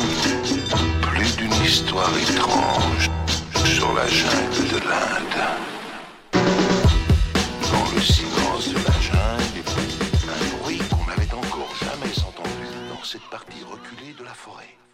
Plus d'une histoire étrange sur la jungle de l'Inde. Dans le silence de la jungle, un bruit qu'on n'avait encore jamais entendu dans cette partie reculée de la forêt.